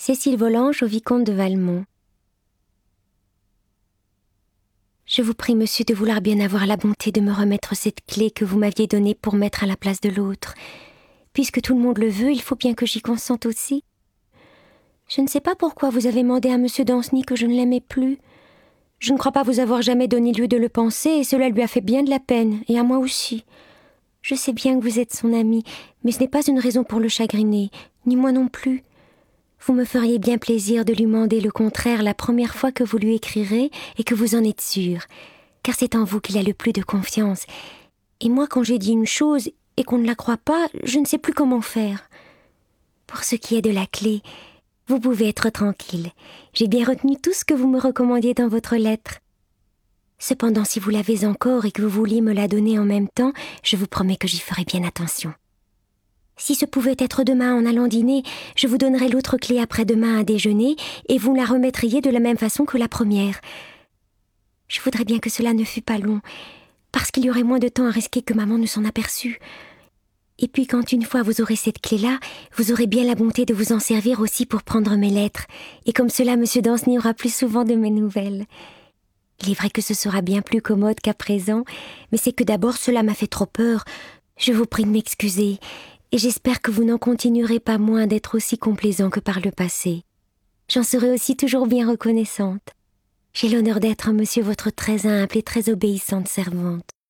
Cécile Volanges au vicomte de Valmont. Je vous prie, monsieur, de vouloir bien avoir la bonté de me remettre cette clé que vous m'aviez donnée pour mettre à la place de l'autre. Puisque tout le monde le veut, il faut bien que j'y consente aussi. Je ne sais pas pourquoi vous avez mandé à monsieur Danceny que je ne l'aimais plus. Je ne crois pas vous avoir jamais donné lieu de le penser, et cela lui a fait bien de la peine, et à moi aussi. Je sais bien que vous êtes son ami, mais ce n'est pas une raison pour le chagriner, ni moi non plus. Vous me feriez bien plaisir de lui mander le contraire la première fois que vous lui écrirez et que vous en êtes sûr, car c'est en vous qu'il a le plus de confiance. Et moi, quand j'ai dit une chose et qu'on ne la croit pas, je ne sais plus comment faire. Pour ce qui est de la clé, vous pouvez être tranquille. J'ai bien retenu tout ce que vous me recommandiez dans votre lettre. Cependant, si vous l'avez encore et que vous vouliez me la donner en même temps, je vous promets que j'y ferai bien attention. Si ce pouvait être demain en allant dîner, je vous donnerais l'autre clé après-demain à déjeuner et vous la remettriez de la même façon que la première. Je voudrais bien que cela ne fût pas long, parce qu'il y aurait moins de temps à risquer que maman ne s'en aperçût. Et puis quand une fois vous aurez cette clé-là, vous aurez bien la bonté de vous en servir aussi pour prendre mes lettres, et comme cela monsieur Danceny aura plus souvent de mes nouvelles. Il est vrai que ce sera bien plus commode qu'à présent, mais c'est que d'abord cela m'a fait trop peur. Je vous prie de m'excuser, et j'espère que vous n'en continuerez pas moins d'être aussi complaisant que par le passé. J'en serai aussi toujours bien reconnaissante. J'ai l'honneur d'être, monsieur, votre très humble et très obéissante servante.